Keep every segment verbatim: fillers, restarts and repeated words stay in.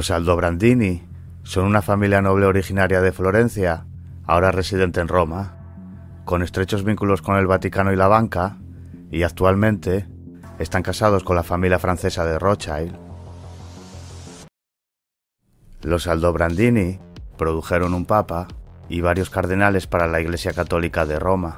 Los Aldobrandini son una familia noble originaria de Florencia, ahora residente en Roma, con estrechos vínculos con el Vaticano y la banca, y actualmente están casados con la familia francesa de Rothschild. Los Aldobrandini produjeron un papa y varios cardenales para la Iglesia Católica de Roma.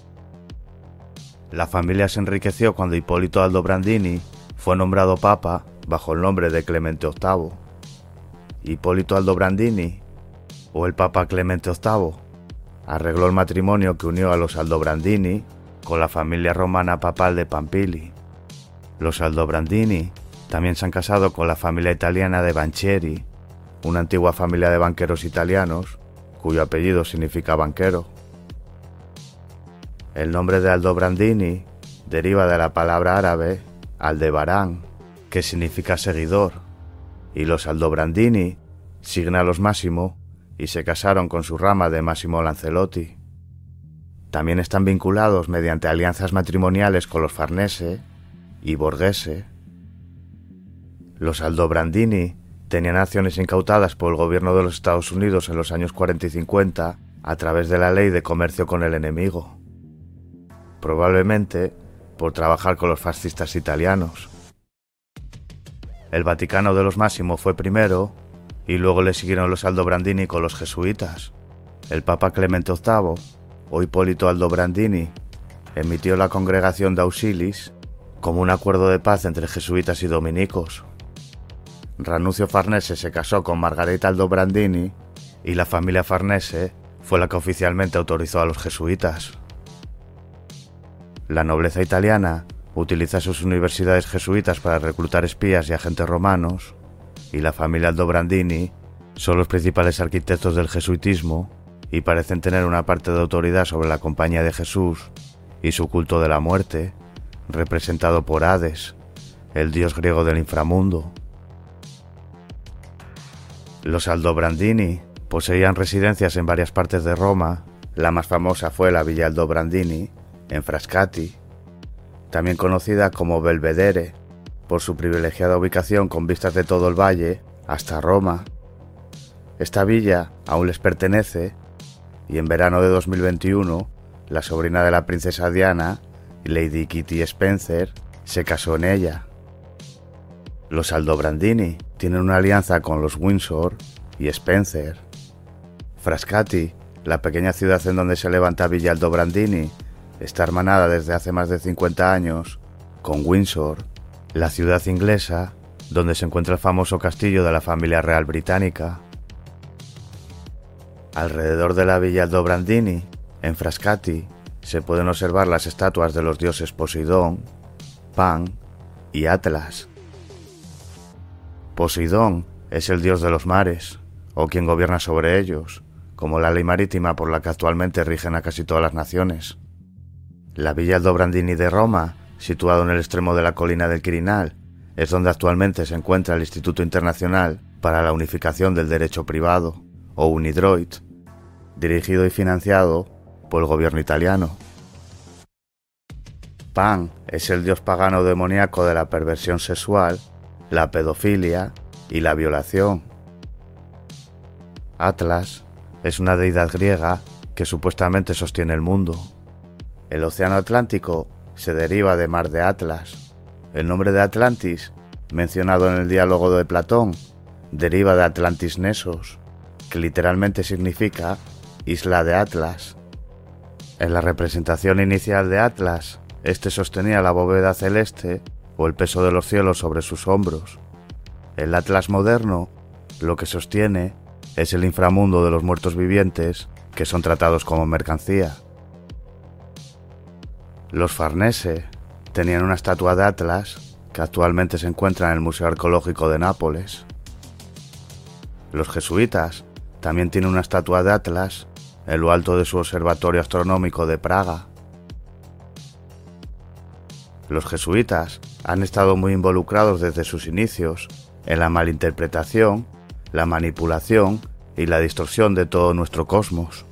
La familia se enriqueció cuando Hipólito Aldobrandini fue nombrado papa bajo el nombre de Clemente octavo. Hipólito Aldobrandini, o el Papa Clemente octavo, arregló el matrimonio que unió a los Aldobrandini con la familia romana papal de Pampili. Los Aldobrandini también se han casado con la familia italiana de Banchieri, una antigua familia de banqueros italianos cuyo apellido significa banquero. El nombre de Aldobrandini deriva de la palabra árabe Aldebarán, que significa seguidor, y los Aldobrandini siguen a los Massimo y se casaron con su rama de Massimo Lancelotti. También están vinculados mediante alianzas matrimoniales con los Farnese y Borghese. Los Aldobrandini tenían acciones incautadas por el gobierno de los Estados Unidos en los años cuarenta y cincuenta a través de la ley de comercio con el enemigo, probablemente por trabajar con los fascistas italianos. El Vaticano de los Massimo fue primero, y luego le siguieron los Aldobrandini con los jesuitas. El Papa Clemente octavo, o Hipólito Aldobrandini, emitió la Congregación de Auxilis como un acuerdo de paz entre jesuitas y dominicos. Ranuccio Farnese se casó con Margarita Aldobrandini y la familia Farnese fue la que oficialmente autorizó a los jesuitas. La nobleza italiana utiliza sus universidades jesuitas para reclutar espías y agentes romanos, y la familia Aldobrandini son los principales arquitectos del jesuitismo y parecen tener una parte de autoridad sobre la Compañía de Jesús y su culto de la muerte, representado por Hades, el dios griego del inframundo. Los Aldobrandini poseían residencias en varias partes de Roma. La más famosa fue la Villa Aldobrandini, en Frascati, también conocida como Belvedere, por su privilegiada ubicación con vistas de todo el valle hasta Roma. Esta villa aún les pertenece, y en verano de dos mil veintiuno, la sobrina de la princesa Diana, Lady Kitty Spencer, se casó en ella. Los Aldobrandini tienen una alianza con los Windsor y Spencer. Frascati, la pequeña ciudad en donde se levanta Villa Aldobrandini, está hermanada desde hace más de cincuenta años con Windsor, la ciudad inglesa donde se encuentra el famoso castillo de la familia real británica. Alrededor de la Villa Aldobrandini, en Frascati, se pueden observar las estatuas de los dioses Poseidón, Pan y Atlas. Poseidón es el dios de los mares, o quien gobierna sobre ellos, como la ley marítima por la que actualmente rigen a casi todas las naciones. La Villa Aldobrandini de Roma, situado en el extremo de la colina del Quirinal, es donde actualmente se encuentra el Instituto Internacional para la Unificación del Derecho Privado, o UNIDROIT, dirigido y financiado por el gobierno italiano. Pan es el dios pagano demoníaco de la perversión sexual, la pedofilia y la violación. Atlas es una deidad griega que supuestamente sostiene el mundo. El océano Atlántico se deriva de Mar de Atlas. El nombre de Atlantis, mencionado en el diálogo de Platón, deriva de Atlantis Nesos, que literalmente significa Isla de Atlas. En la representación inicial de Atlas, este sostenía la bóveda celeste o el peso de los cielos sobre sus hombros. El Atlas moderno, lo que sostiene, es el inframundo de los muertos vivientes que son tratados como mercancía. Los Farnese tenían una estatua de Atlas que actualmente se encuentra en el Museo Arqueológico de Nápoles. Los jesuitas también tienen una estatua de Atlas en lo alto de su observatorio astronómico de Praga. Los jesuitas han estado muy involucrados desde sus inicios en la malinterpretación, la manipulación y la distorsión de todo nuestro cosmos.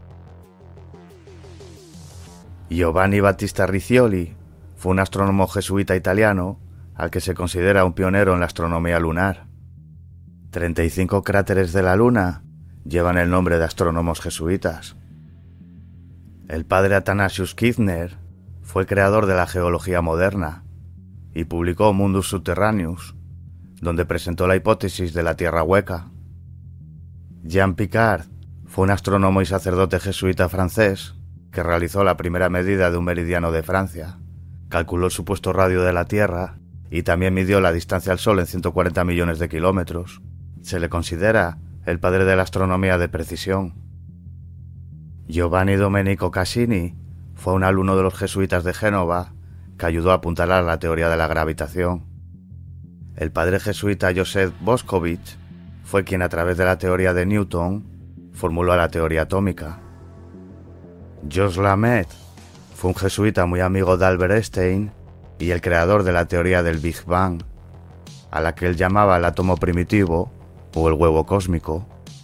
Giovanni Battista Riccioli fue un astrónomo jesuita italiano al que se considera un pionero en la astronomía lunar. treinta y cinco cráteres de la Luna llevan el nombre de astrónomos jesuitas. El padre Athanasius Kirchner fue el creador de la geología moderna y publicó Mundus Subterraneus, donde presentó la hipótesis de la Tierra hueca. Jean Picard fue un astrónomo y sacerdote jesuita francés que realizó la primera medida de un meridiano de Francia, calculó el supuesto radio de la Tierra y también midió la distancia al Sol en ciento cuarenta millones de kilómetros. Se le considera el padre de la astronomía de precisión. Giovanni Domenico Cassini fue un alumno de los jesuitas de Génova que ayudó a apuntalar la teoría de la gravitación. El padre jesuita Joseph Boscovich fue quien, a través de la teoría de Newton, formuló la teoría atómica. Georges Lameth fue un jesuita muy amigo de Albert Einstein y el creador de la teoría del Big Bang, a la que él llamaba el átomo primitivo o el huevo cósmico.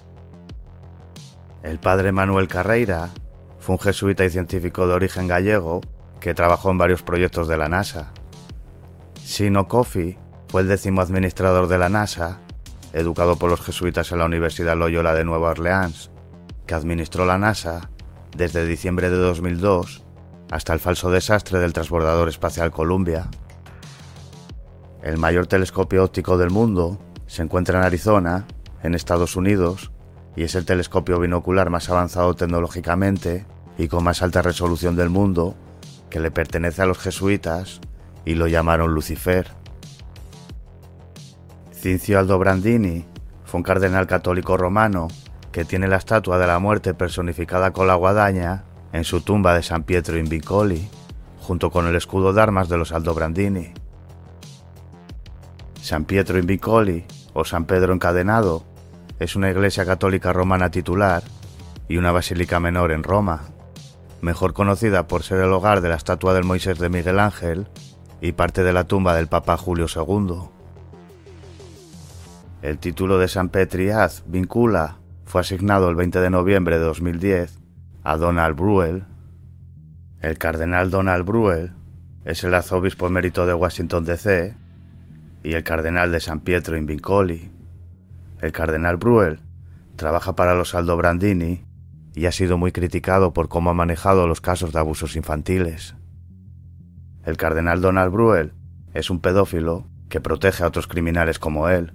El padre Manuel Carreira fue un jesuita y científico de origen gallego que trabajó en varios proyectos de la NASA. Sino Coffey fue el décimo administrador de la NASA, educado por los jesuitas en la Universidad Loyola de Nueva Orleans, que administró la NASA desde diciembre de dos mil dos hasta el falso desastre del transbordador espacial Columbia. El mayor telescopio óptico del mundo se encuentra en Arizona, en Estados Unidos, y es el telescopio binocular más avanzado tecnológicamente y con más alta resolución del mundo, que le pertenece a los jesuitas y lo llamaron Lucifer. Cinzio Aldobrandini fue un cardenal católico romano que tiene la estatua de la muerte personificada con la guadaña en su tumba de San Pietro in Vincoli, junto con el escudo de armas de los Aldobrandini. San Pietro in Vincoli, o San Pedro encadenado, es una iglesia católica romana titular y una basílica menor en Roma, mejor conocida por ser el hogar de la estatua del Moisés de Miguel Ángel y parte de la tumba del Papa Julio segundo. El título de San Petriaz Vincula fue asignado el veinte de noviembre de dos mil diez a Donald Bruel. El cardenal Donald Bruel es el arzobispo emérito de Washington D C y el cardenal de San Pietro in Vincoli. El cardenal Bruel trabaja para los Aldobrandini y ha sido muy criticado por cómo ha manejado los casos de abusos infantiles. El cardenal Donald Bruel es un pedófilo que protege a otros criminales como él.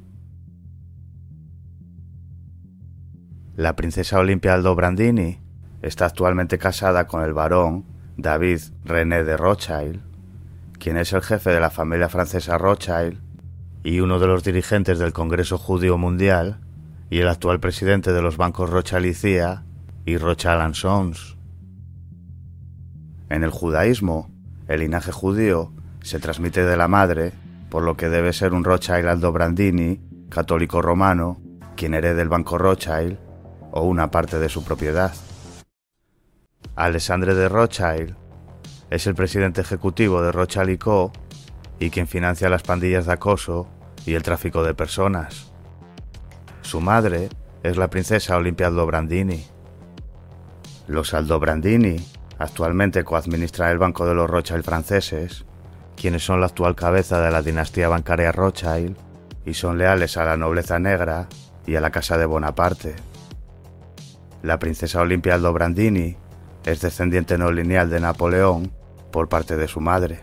La princesa Olimpia Aldobrandini está actualmente casada con el barón David René de Rothschild, quien es el jefe de la familia francesa Rothschild y uno de los dirigentes del Congreso Judío Mundial y el actual presidente de los bancos Rothschild y C I A y Rothschild and Sons. En el judaísmo, el linaje judío se transmite de la madre, por lo que debe ser un Rothschild Aldobrandini, católico romano, quien herede el banco Rothschild o una parte de su propiedad. Alexandre de Rothschild es el presidente ejecutivo de Rothschild y Co. y quien financia las pandillas de acoso y el tráfico de personas. Su madre es la princesa Olimpia Aldobrandini. Los Aldobrandini actualmente coadministran el Banco de los Rothschild franceses, quienes son la actual cabeza de la dinastía bancaria Rothschild y son leales a la nobleza negra y a la Casa de Bonaparte. La princesa Olimpia Aldobrandini es descendiente no lineal de Napoleón por parte de su madre.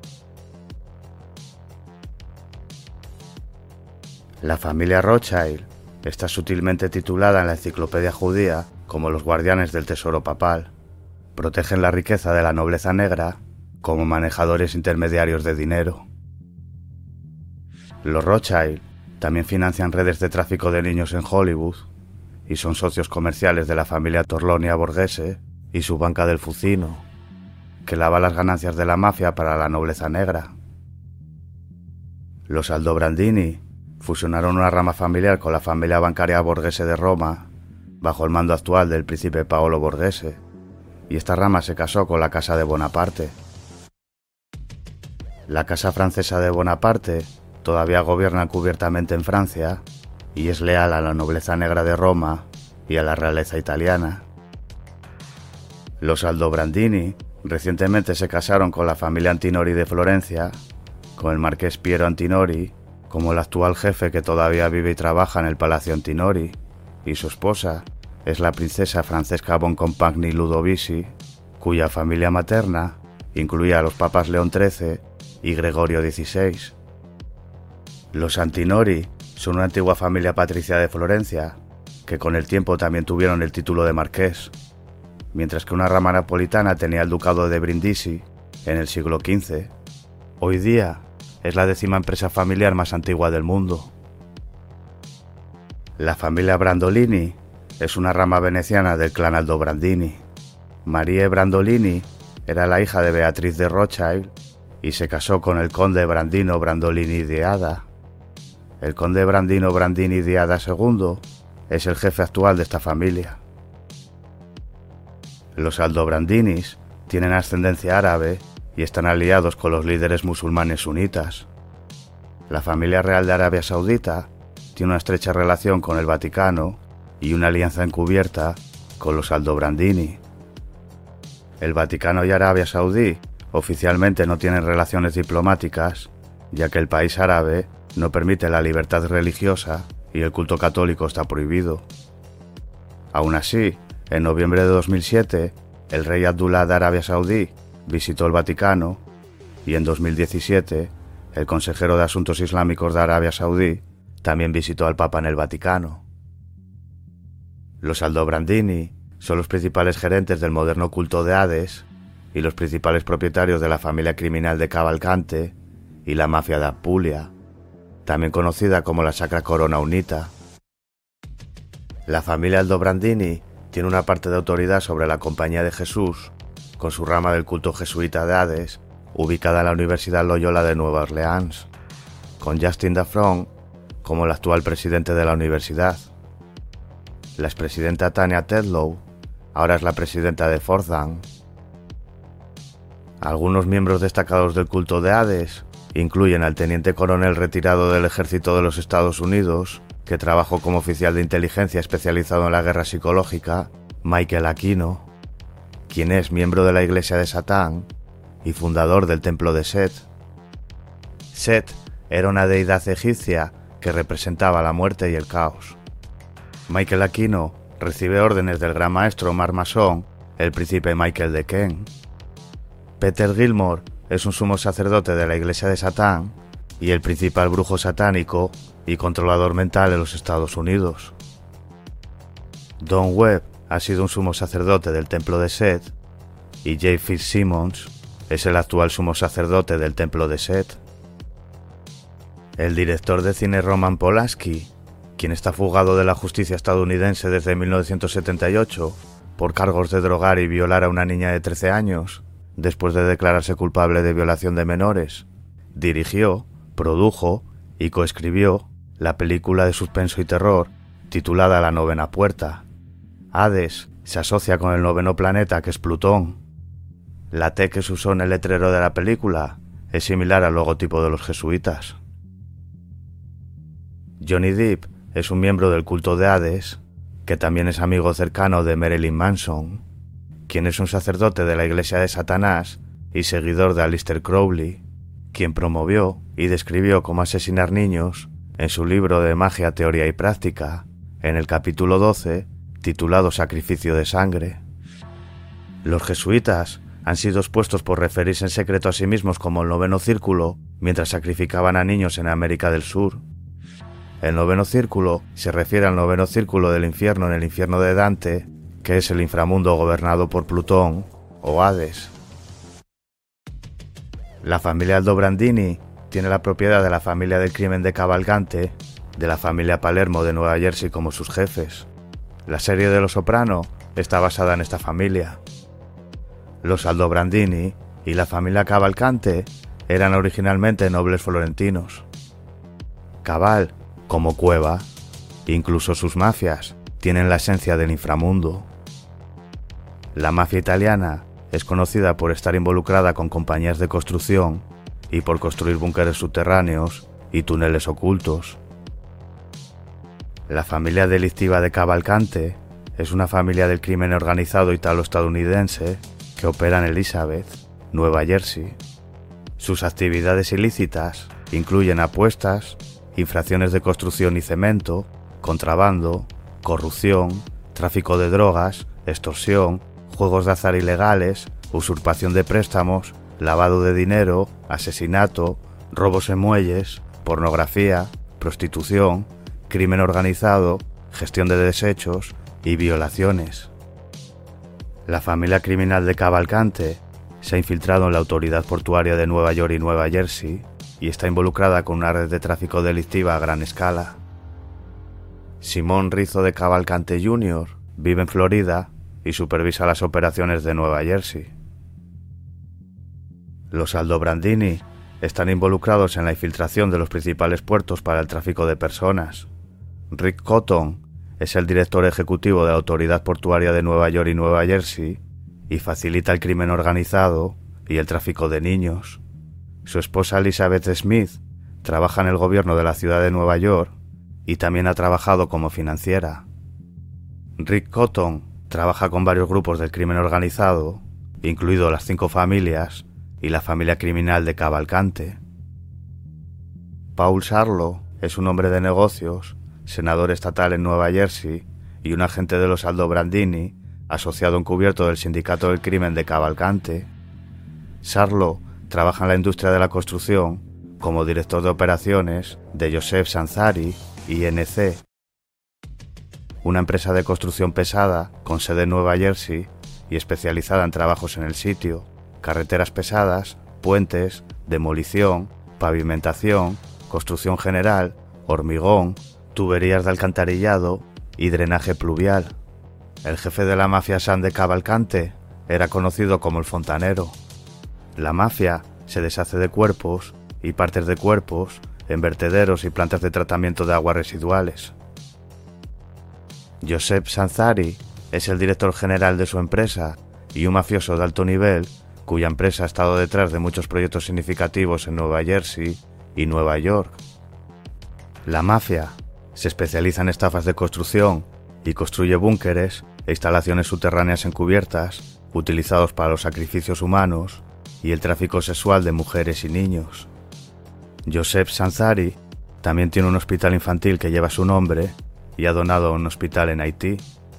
La familia Rothschild está sutilmente titulada en la enciclopedia judía como los guardianes del tesoro papal. Protegen la riqueza de la nobleza negra como manejadores intermediarios de dinero. Los Rothschild también financian redes de tráfico de niños en Hollywood y son socios comerciales de la familia Torlonia Borghese y su banca del Fucino, que lava las ganancias de la mafia para la nobleza negra. Los Aldobrandini fusionaron una rama familiar con la familia bancaria Borghese de Roma, bajo el mando actual del príncipe Paolo Borghese, y esta rama se casó con la Casa de Bonaparte. La Casa Francesa de Bonaparte todavía gobierna encubiertamente en Francia y es leal a la nobleza negra de Roma y a la realeza italiana. Los Aldobrandini recientemente se casaron con la familia Antinori de Florencia, con el marqués Piero Antinori como el actual jefe que todavía vive y trabaja en el Palacio Antinori, y su esposa es la princesa Francesca Boncompagni Ludovisi, cuya familia materna incluía a los papas León trece y Gregorio dieciséis. Los Antinori son una antigua familia patricia de Florencia, que con el tiempo también tuvieron el título de marqués, mientras que una rama napolitana tenía el ducado de Brindisi en el siglo quince. Hoy día es la décima empresa familiar más antigua del mundo. La familia Brandolini es una rama veneciana del clan Aldobrandini. Marie Brandolini era la hija de Beatriz de Rothschild y se casó con el conde Brandino Brandolini di Ada. El conde Brandino Brandini di Ada segundo es el jefe actual de esta familia. Los Aldobrandinis tienen ascendencia árabe y están aliados con los líderes musulmanes sunitas. La familia real de Arabia Saudita tiene una estrecha relación con el Vaticano y una alianza encubierta con los Aldobrandini. El Vaticano y Arabia Saudí oficialmente no tienen relaciones diplomáticas, ya que el país árabe no permite la libertad religiosa y el culto católico está prohibido. Aún así, en noviembre de dos mil siete, el rey Abdullah de Arabia Saudí visitó el Vaticano y en dos mil diecisiete, el consejero de Asuntos Islámicos de Arabia Saudí también visitó al Papa en el Vaticano. Los Aldobrandini son los principales gerentes del moderno culto de Hades y los principales propietarios de la familia criminal de Cavalcante y la mafia de Apulia, también conocida como la Sacra Corona Unita. La familia Aldobrandini tiene una parte de autoridad sobre la Compañía de Jesús, con su rama del culto jesuita de Hades, ubicada en la Universidad Loyola de Nueva Orleans, con Justin Daffron como el actual presidente de la universidad. La expresidenta Tanya Tedlow ahora es la presidenta de Fordham. Algunos miembros destacados del culto de Hades incluyen al teniente coronel retirado del ejército de los Estados Unidos, que trabajó como oficial de inteligencia especializado en la guerra psicológica, Michael Aquino, quien es miembro de la Iglesia de Satán y fundador del templo de Set. Set era una deidad egipcia que representaba la muerte y el caos. Michael Aquino recibe órdenes del gran maestro Mar Masón, el príncipe Michael de Ken. Peter Gilmore es un sumo sacerdote de la Iglesia de Satán y el principal brujo satánico y controlador mental de los Estados Unidos. Don Webb ha sido un sumo sacerdote del templo de Set y J. Fitzsimmons es el actual sumo sacerdote del templo de Set. El director de cine Roman Polanski, quien está fugado de la justicia estadounidense desde mil novecientos setenta y ocho por cargos de drogar y violar a una niña de trece años, después de declararse culpable de violación de menores, dirigió, produjo y coescribió la película de suspenso y terror titulada La novena puerta. Hades se asocia con el noveno planeta, que es Plutón. La T que se usó en el letrero de la película es similar al logotipo de los jesuitas. Johnny Depp es un miembro del culto de Hades, que también es amigo cercano de Marilyn Manson, quien es un sacerdote de la Iglesia de Satanás y seguidor de Aleister Crowley, quien promovió y describió cómo asesinar niños en su libro de Magia, Teoría y Práctica, en el capítulo doce, titulado Sacrificio de Sangre. Los jesuitas han sido expuestos por referirse en secreto a sí mismos como el noveno círculo mientras sacrificaban a niños en América del Sur. El noveno círculo se refiere al noveno círculo del infierno en el infierno de Dante, que es el inframundo gobernado por Plutón o Hades. La familia Aldobrandini tiene la propiedad de la familia del crimen de Cavalcante, de la familia Palermo de Nueva Jersey como sus jefes. La serie de Los Soprano está basada en esta familia. Los Aldobrandini y la familia Cavalcante eran originalmente nobles florentinos. Caval, como cueva, incluso sus mafias, tienen la esencia del inframundo. La mafia italiana es conocida por estar involucrada con compañías de construcción y por construir búnkeres subterráneos y túneles ocultos. La familia delictiva de Cavalcante es una familia del crimen organizado italo-estadounidense que opera en Elizabeth, Nueva Jersey. Sus actividades ilícitas incluyen apuestas, infracciones de construcción y cemento, contrabando, corrupción, tráfico de drogas, extorsión, juegos de azar ilegales, usurpación de préstamos, lavado de dinero, asesinato, robos en muelles, pornografía, prostitución, crimen organizado, gestión de desechos y violaciones. La familia criminal de Cavalcante se ha infiltrado en la autoridad portuaria de Nueva York y Nueva Jersey y está involucrada con una red de tráfico delictiva a gran escala. Simón Rizzo de Cavalcante junior vive en Florida y supervisa las operaciones de Nueva Jersey. Los Aldobrandini están involucrados en la infiltración de los principales puertos para el tráfico de personas. Rick Cotton es el director ejecutivo de la Autoridad Portuaria de Nueva York y Nueva Jersey y facilita el crimen organizado y el tráfico de niños. Su esposa Elizabeth Smith trabaja en el gobierno de la ciudad de Nueva York y también ha trabajado como financiera. Rick Cotton trabaja con varios grupos del crimen organizado, incluido las cinco familias y la familia criminal de Cavalcante. Paul Sarlo es un hombre de negocios, senador estatal en Nueva Jersey y un agente de los Aldobrandini, asociado encubierto del sindicato del crimen de Cavalcante. Sarlo trabaja en la industria de la construcción como director de operaciones de Joseph Sanzari I N C, una empresa de construcción pesada con sede en Nueva Jersey y especializada en trabajos en el sitio, carreteras pesadas, puentes, demolición, pavimentación, construcción general, hormigón, tuberías de alcantarillado y drenaje pluvial. El jefe de la mafia San de Cavalcante era conocido como el fontanero. La mafia se deshace de cuerpos y partes de cuerpos en vertederos y plantas de tratamiento de aguas residuales. Joseph Sanzari es el director general de su empresa y un mafioso de alto nivel cuya empresa ha estado detrás de muchos proyectos significativos en Nueva Jersey y Nueva York. La mafia se especializa en estafas de construcción y construye búnkeres e instalaciones subterráneas encubiertas utilizados para los sacrificios humanos y el tráfico sexual de mujeres y niños. Joseph Sanzari también tiene un hospital infantil que lleva su nombre y ha donado un hospital en Haití.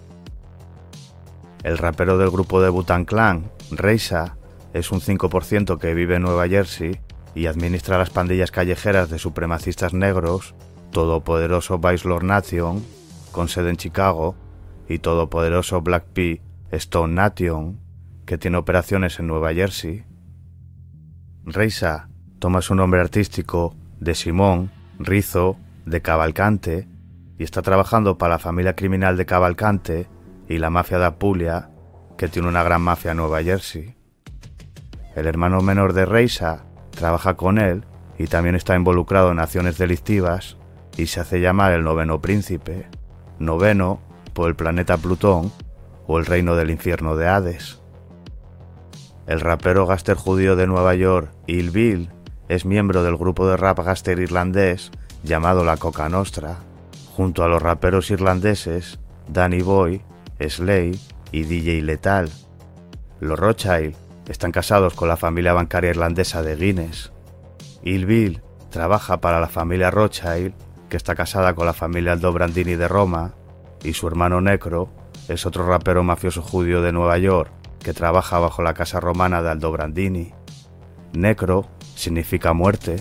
El rapero del grupo de Wu-Tang Clan, Reisa, es un cinco por ciento que vive en Nueva Jersey y administra las pandillas callejeras de supremacistas negros Todopoderoso Vice Lord Nation, con sede en Chicago, y Todopoderoso Black P. Stone Nation, que tiene operaciones en Nueva Jersey. Reisa toma su nombre artístico de Simón Rizzo de Cavalcante y está trabajando para la familia criminal de Cavalcante y la mafia de Apulia, que tiene una gran mafia en Nueva Jersey. El hermano menor de Reisa trabaja con él y también está involucrado en acciones delictivas y se hace llamar el noveno príncipe, noveno por el planeta Plutón o el reino del infierno de Hades. El rapero gángster judío de Nueva York, Ill Bill, es miembro del grupo de rap gángster irlandés llamado la Coca Nostra, junto a los raperos irlandeses Danny Boy, Slay y D J Lethal. Los Rothschild están casados con la familia bancaria irlandesa de Guinness. Ill Bill trabaja para la familia Rothschild, que está casada con la familia Aldobrandini de Roma, y su hermano Necro es otro rapero mafioso judío de Nueva York que trabaja bajo la casa romana de Aldobrandini. Necro significa muerte.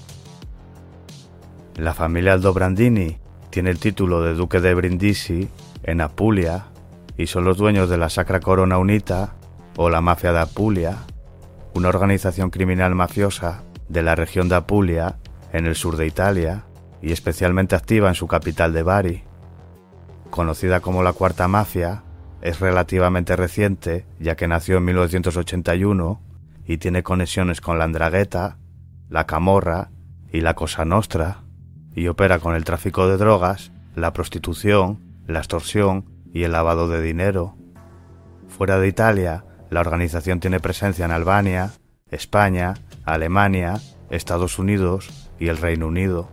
La familia Aldobrandini tiene el título de Duque de Brindisi en Apulia y son los dueños de la Sacra Corona Unita o la Mafia de Apulia, una organización criminal mafiosa de la región de Apulia en el sur de Italia y especialmente activa en su capital de Bari. Conocida como la Cuarta Mafia, es relativamente reciente ya que nació en mil novecientos ochenta y uno y tiene conexiones con la 'Ndrangheta, la Camorra y la Cosa Nostra, y opera con el tráfico de drogas, la prostitución, la extorsión y el lavado de dinero. Fuera de Italia, la organización tiene presencia en Albania, España, Alemania, Estados Unidos y el Reino Unido.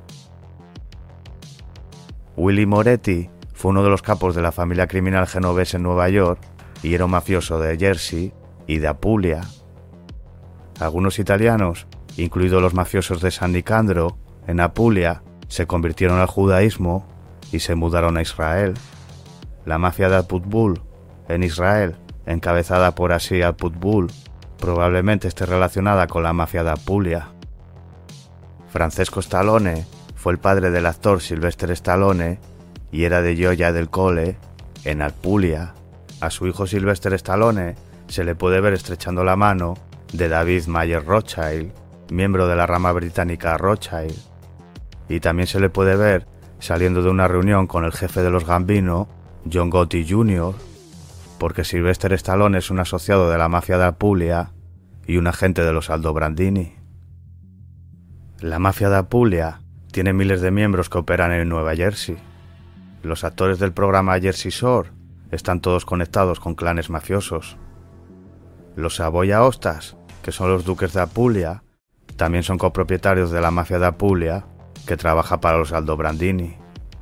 Willy Moretti fue uno de los capos de la familia criminal genovese en Nueva York y era un mafioso de Jersey y de Apulia. Algunos italianos, incluidos los mafiosos de San Nicandro, en Apulia, se convirtieron al judaísmo y se mudaron a Israel. La mafia de Al-Putbul en Israel, encabezada por Asi Al-Putbul, probablemente esté relacionada con la mafia de Apulia. Francesco Stallone fue el padre del actor Sylvester Stallone y era de Gioia del Colle, en Apulia. A su hijo Sylvester Stallone se le puede ver estrechando la mano de David Mayer Rothschild, miembro de la rama británica Rothschild, y también se le puede ver saliendo de una reunión con el jefe de los Gambino, John Gotti junior, porque Sylvester Stallone es un asociado de la mafia de Apulia y un agente de los Aldobrandini. La mafia de Apulia tiene miles de miembros que operan en Nueva Jersey. Los actores del programa Jersey Shore están todos conectados con clanes mafiosos. Los Savoia Ostas, que son los duques de Apulia, también son copropietarios de la mafia de Apulia, que trabaja para los Aldobrandini.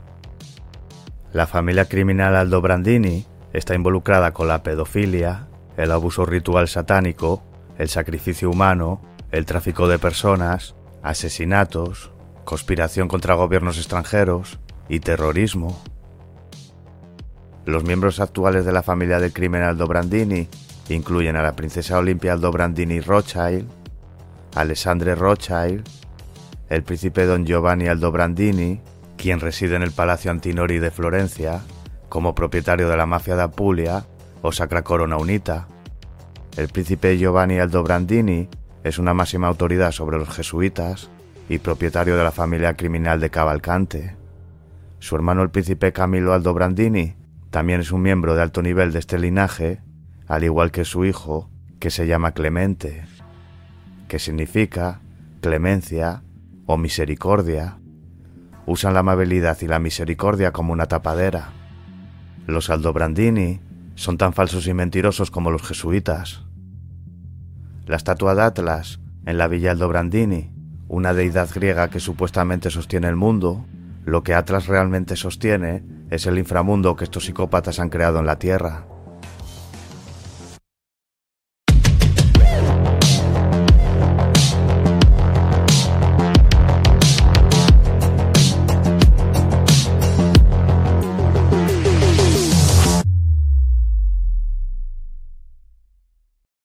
La familia criminal Aldobrandini está involucrada con la pedofilia, el abuso ritual satánico, el sacrificio humano, el tráfico de personas, asesinatos, conspiración contra gobiernos extranjeros y terrorismo. Los miembros actuales de la familia del crimen Aldobrandini incluyen a la princesa Olimpia Aldobrandini Rothschild, Alessandre Rothschild, el príncipe Don Giovanni Aldobrandini, quien reside en el Palacio Antinori de Florencia, como propietario de la mafia de Apulia o Sacra Corona Unita. El príncipe Giovanni Aldobrandini es una máxima autoridad sobre los jesuitas y propietario de la familia criminal de Cavalcante. Su hermano el príncipe Camillo Aldobrandini también es un miembro de alto nivel de este linaje, al igual que su hijo, que se llama Clemente, que significa clemencia o misericordia. Usan la amabilidad y la misericordia como una tapadera. Los Aldobrandini son tan falsos y mentirosos como los jesuitas. La estatua de Atlas en la Villa Aldobrandini, una deidad griega que supuestamente sostiene el mundo, lo que Atlas realmente sostiene es el inframundo que estos psicópatas han creado en la Tierra.